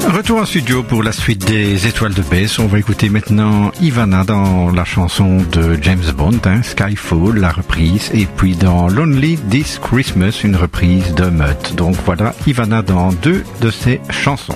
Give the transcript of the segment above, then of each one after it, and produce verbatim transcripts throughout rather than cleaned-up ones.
Retour en studio pour la suite des Étoiles de Bass. On va écouter maintenant Ivana dans la chanson de James Bond, hein, Skyfall, la reprise, et puis dans Lonely This Christmas, une reprise de Mutt. Donc voilà Ivana dans deux de ses chansons.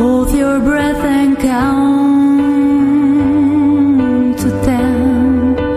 Breath and count to ten.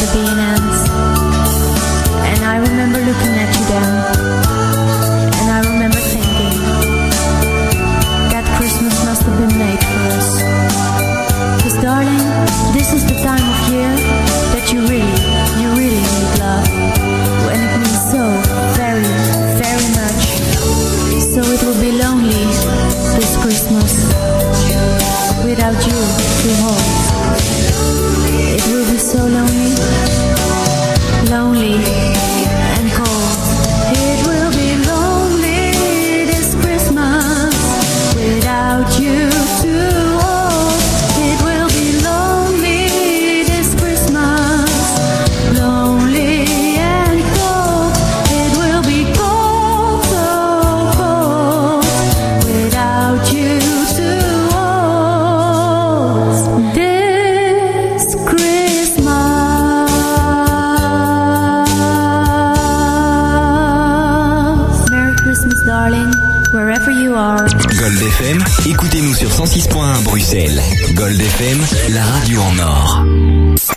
being ants. And I remember looking at you then, and I remember thinking that Christmas must have been made for us. Cause darling, this is the time of year that you really, you really need love, when it means so very, very much. So it will be lonely this Christmas without you to hold. It will be so lonely, lonely and cold. It will be lonely this Christmas without you to hold. It will be lonely this Christmas, lonely and cold. It will be cold, so cold without you to hold. This Christmas. Merry Christmas, darling, wherever you are. Gold F M, écoutez-nous sur cent six point un Bruxelles. Gold F M, la radio en or.